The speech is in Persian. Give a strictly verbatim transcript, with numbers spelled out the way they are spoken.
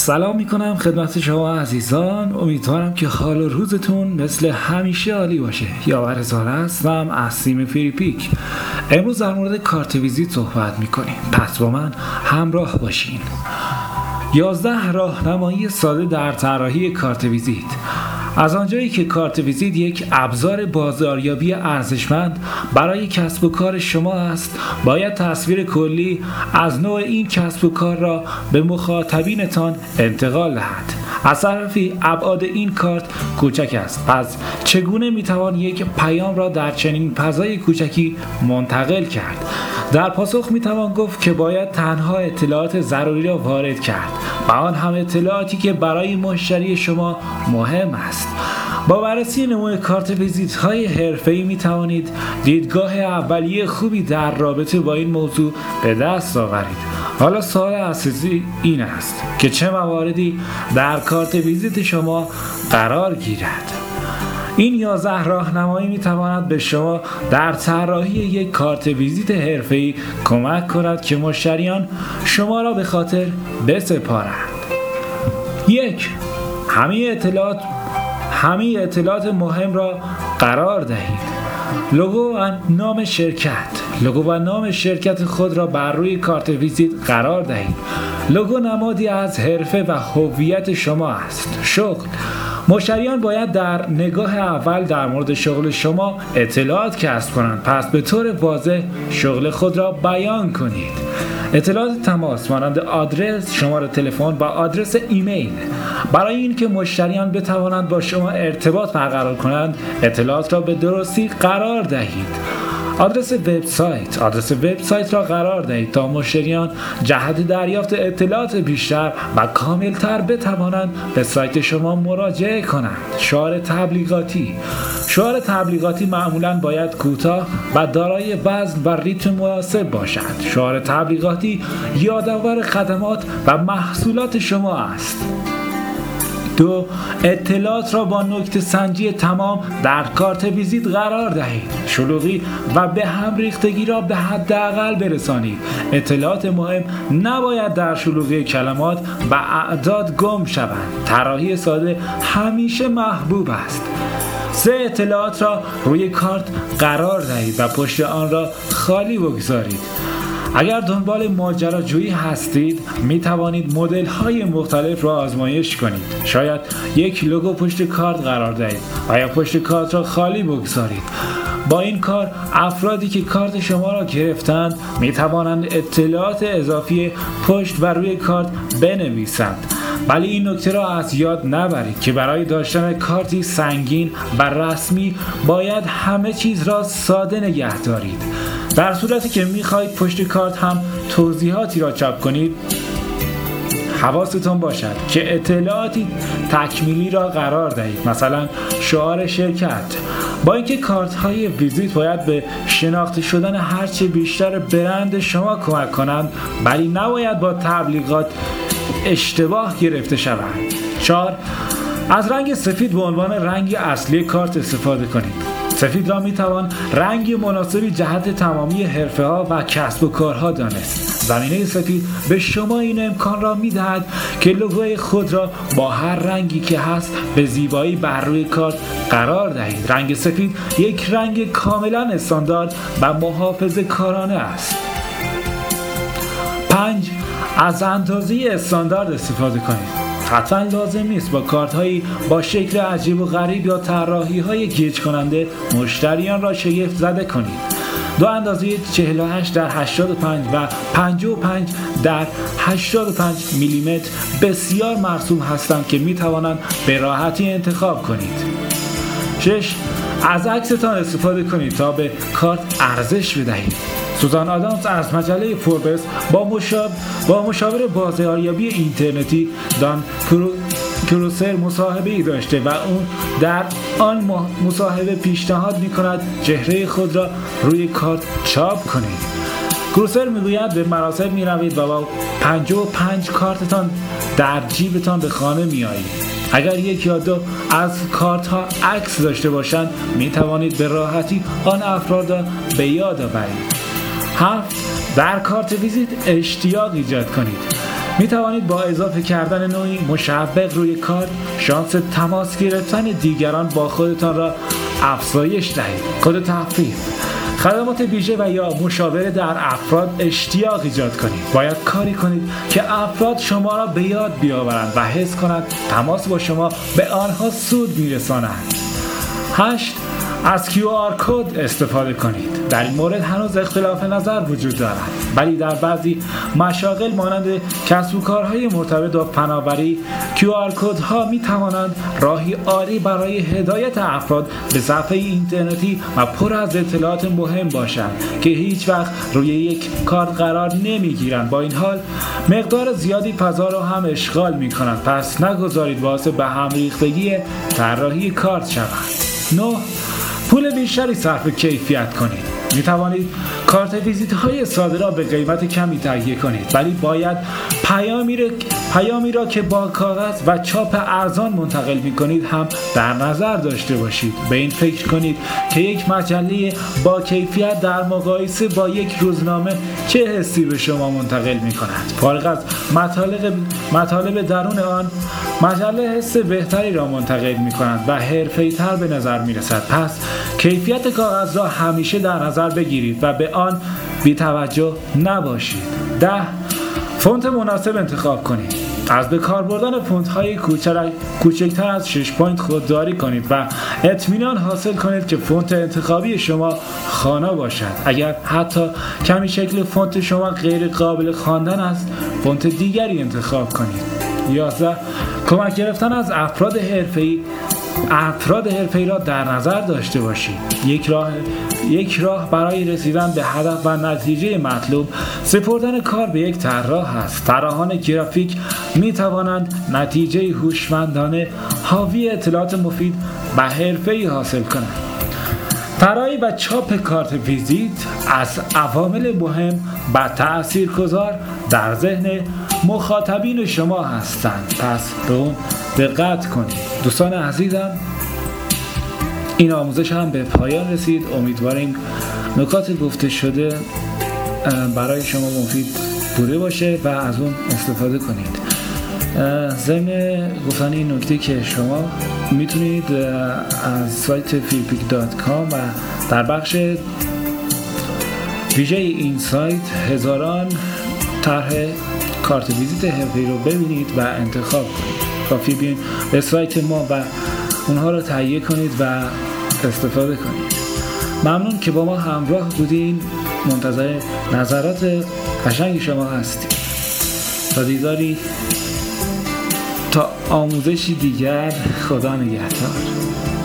سلام میکنم خدمت شما عزیزان. امیدوارم که حال و روزتون مثل همیشه عالی باشه. یاور زاره هستم از تیم فریپیک. امروز در مورد کارت ویزیت صحبت میکنیم، پس با من همراه باشین. یازده راهنمایی ساده در طراحی کارت ویزیت. از آنجایی که کارت ویزیت یک ابزار بازاریابی ارزشمند برای کسب و کار شما است، باید تصویر کلی از نوع این کسب و کار را به مخاطبینتان انتقال دهد. از طرفی ابعاد این کارت کوچک است، پس چگونه میتوان یک پیام را در چنین فضای کوچکی منتقل کرد؟ در پاسخ میتوان گفت که باید تنها اطلاعات ضروری را وارد کرد و آن هم اطلاعاتی که برای مشتری شما مهم است. با بررسی نمونه کارت ویزیت های حرفه‌ای می توانید دیدگاه اولیه خوبی در رابطه با این موضوع به دست آورید. حالا سوال اساسی این است که چه مواردی در کارت ویزیت شما قرار گیرد؟ این یازده راهنمایی می تواند به شما در طراحی یک کارت ویزیت حرفه‌ای کمک کند که مشتریان شما را به خاطر بسپارند. یک، همه اطلاعات همه اطلاعات مهم را قرار دهید. لوگو و نام شرکت. لوگو و نام شرکت خود را بر روی کارت ویزیت قرار دهید. لوگو نمادی از حرفه و هویت شما است. شغل. مشتریان باید در نگاه اول در مورد شغل شما اطلاعات کسب کنند، پس به طور واضح شغل خود را بیان کنید. اطلاعات تماس مانند آدرس، شماره تلفن و آدرس ایمیل. برای اینکه مشتریان بتوانند با شما ارتباط برقرار کنند، اطلاعات را به درستی قرار دهید. آدرس وبسایت. آدرس وبسایت را قرار دهید تا مشتریان جهت دریافت اطلاعات بیشتر و کاملتر بتوانند به سایت شما مراجعه کنند. شعار تبلیغاتی. شعار تبلیغاتی معمولاً باید کوتاه و دارای وزن و ریتم مناسب باشد. شعار تبلیغاتی یادآور خدمات و محصولات شما است. دو، اطلاعات را با نکته سنجی تمام در کارت ویزیت قرار دهید. شلوغی و به هم ریختگی را به حداقل برسانید. اطلاعات مهم نباید در شلوغی کلمات و اعداد گم شوند. طراحی ساده همیشه محبوب است. سه، اطلاعات را روی کارت قرار دهید و پشت آن را خالی بگذارید. اگر دنبال ماجراجویی هستید، می توانید مدل های مختلف را آزمایش کنید. شاید یک لوگو پشت کارت قرار دهید و یا پشت کارت را خالی بگذارید. با این کار افرادی که کارت شما را گرفتند می توانند اطلاعات اضافی پشت و روی کارت بنویسند. ولی این نکته را از یاد نبرید که برای داشتن کارتی سنگین و رسمی باید همه چیز را ساده نگه دارید. در صورتی که میخواهید پشت کارت هم توضیحاتی را چاپ کنید، حواستون باشد که اطلاعاتی تکمیلی را قرار دهید، مثلا شعار شرکت. با اینکه کارت های ویزیت باید به شناخته شدن هرچه بیشتر برند شما کمک کنند، ولی نباید با تبلیغات اشتباه گرفته شوند. چهار، از رنگ سفید به عنوان رنگ اصلی کارت استفاده کنید. سفید را میتوان رنگ مناسبی جهت تمامی حرفه ها و کسب و کارها دانست. زمینه سفید به شما این امکان را میدهد که لوگوی خود را با هر رنگی که هست به زیبایی بر روی کارت قرار دهید. رنگ سفید یک رنگ کاملا استاندارد و محافظه کارانه است. پنج، از اندازه استاندارد استفاده کنید. حتما لازم نیست با کارت هایی با شکل عجیب و غریب یا طراحی های گیج کننده مشتریان را شگفت زده کنید. دو اندازه چهل و هشت در هشتاد و پنج و پنجاه و پنج در هشتاد و پنج میلیمتر بسیار مرسوم هستند که می توانند به راحتی انتخاب کنید. شش، از عکستان استفاده کنید تا به کارت ارزش بدهید. سوزان آدامز از مجله فوربس با مشاور با مشاور بازاریابی اینترنتی دان کرو... کروسر مصاحبه‌ای داشته و اون در آن مصاحبه پیشنهاد می‌کند چهره خود را روی کارت چاپ کنید. کروسر میگوید به مراسم می‌روید و با پنجاه و پنج کارتتان در جیبتان به خانه می‌آیید. اگر یک یا دو از کارت ها عکس داشته باشند می توانید به راحتی آن افراد را به یاد آورید. هفت، در کارت ویزیت اشتیاق ایجاد کنید. می توانید با اضافه کردن نوعی مشوق روی کارت شانس تماس گرفتن دیگران با خودتان را افزایش دهید. کد تخفیف: خدمات ویژه و یا مشاوره در افراد اشتیاق ایجاد کنید. باید کاری کنید که افراد شما را به یاد بیاورند و حس کنند تماس با شما به آنها سود میرساند. هشت. از کیو آر کد استفاده کنید. در این مورد هنوز اختلاف نظر وجود دارد، ولی در بعضی مشاغل مانند کسب و کارهای مرتبط با فناوری، کیو آر کدها می توانند راهی عالی برای هدایت افراد به صفحه اینترنتی و پر از اطلاعات مهم باشند که هیچ وقت روی یک کارت قرار نمی گیرند. با این حال مقدار زیادی فضا را هم اشغال می کنند، پس نگذارید باعث به هم ریختگی طراحی کارت شود. نه. پول بیشتری صرف کیفیت کنید. می توانید کارت ویزیت های ساده را به قیمت کمی تهیه کنید، ولی باید پیامی را, پیامی را که با کاغذ و چاپ ارزان منتقل می کنید هم در نظر داشته باشید. به این فکر کنید که یک مجله با کیفیت در مقایسه با یک روزنامه چه حسی به شما منتقل می کند. فارغ از مطالب, مطالب درون آن، مجله حس بهتری را منتقل می کند و حرفه‌ای تر به نظر می رسد. پس کیفیت کاغذ را همیشه در نظر بگیرید و به آن بی توجه نباشید. ده. فونت مناسب انتخاب کنید. از به کار بردن فونت های کوچکتر از شش پوینت خودداری کنید و اطمینان حاصل کنید که فونت انتخابی شما خوانا باشد. اگر حتی کمی شکل فونت شما غیر قابل خواندن است، فونت دیگری انتخاب کنید. یازده. کمک گرفتن از افراد حرفه‌ای افراد حرفه‌ای را در نظر داشته باشید. یک راه یک راه برای رسیدن به هدف و نتیجه مطلوب سپردن کار به یک طراح است. طراحان گرافیک می توانند نتیجه هوشمندانه حاوی اطلاعات مفید و حرفه‌ای حاصل کنند. طراحی و چاپ کارت ویزیت از عوامل مهم و تاثیرگذار در ذهن مخاطبین شما هستند، پس به اون دقت کنید. دوستان عزیزم، این آموزش هم به پایان رسید. امیدواریم نکات گفته شده برای شما مفید بوده باشه و از اون استفاده کنید. ضمن گفتن این نکته که شما میتونید از سایت فیرپیک دات کام و در بخش ویژه این سایت هزاران طرح کارت ویزیت حرفه‌ای رو ببینید و انتخاب کنید. کافی بیاین به سایت ما و اونها رو تهیه کنید و استفاده کنید. ممنون که با ما همراه بودین. منتظر نظرات قشنگ شما هستیم. تا دیداری، تا آموزشی دیگر. خدا نگهدار.